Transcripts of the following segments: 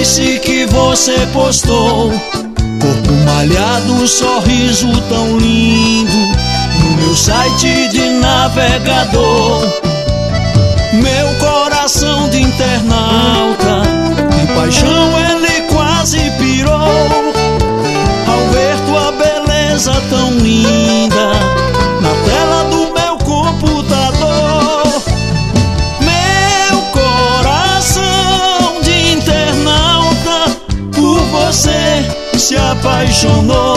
Face que você postou, corpo malhado, sorriso tão lindo, no meu site de navegador. Meu coração de internauta, de paixão ele quase pirou, ao ver tua beleza tão linda na tela do meu computador. Meu coração de internauta por você se apaixonou.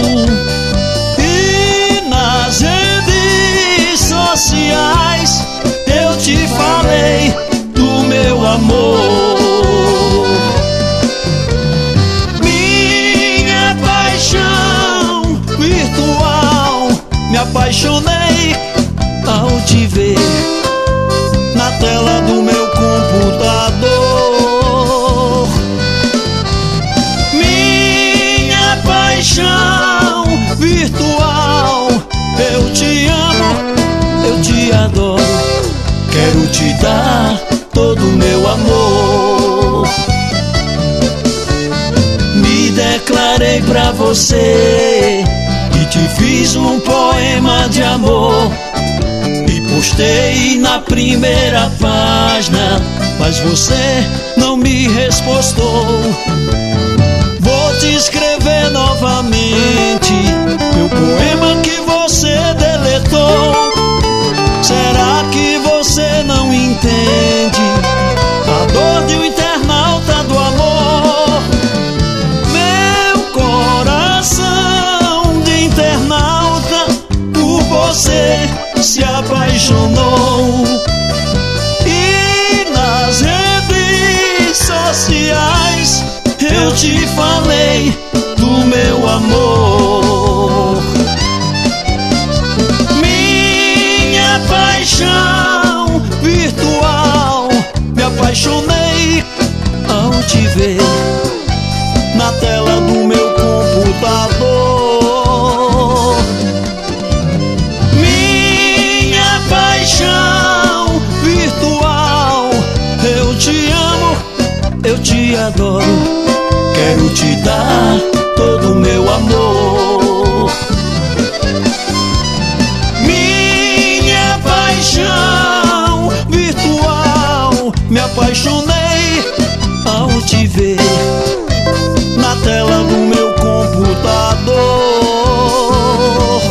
E nas redes sociais eu te falei do meu amor. Minha paixão virtual, me apaixonei ao te ver na tela do meu computador. Minha paixão virtual, eu te amo, eu te adoro, quero te dar todo o meu amor. Me declarei pra você e te fiz um poema de amor, e postei na primeira página, mas você não me respostou. Vou te escrever novamente meu poema que você deletou. Será que você não entende a dor de um internauta do amor? Meu coração de internauta por você se apaixonou. E nas redes sociais eu te falei do meu amor. Minha paixão virtual, me apaixonei ao te ver na tela do meu computador. Minha paixão virtual, eu te amo, eu te adoro, quero te dar todo o meu amor. Minha paixão virtual, me apaixonei ao te ver na tela do meu computador.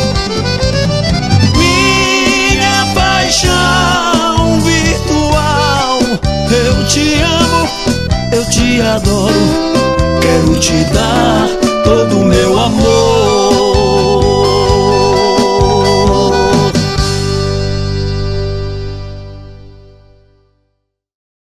Minha paixão virtual, eu te amo, eu te adoro, quero te dar todo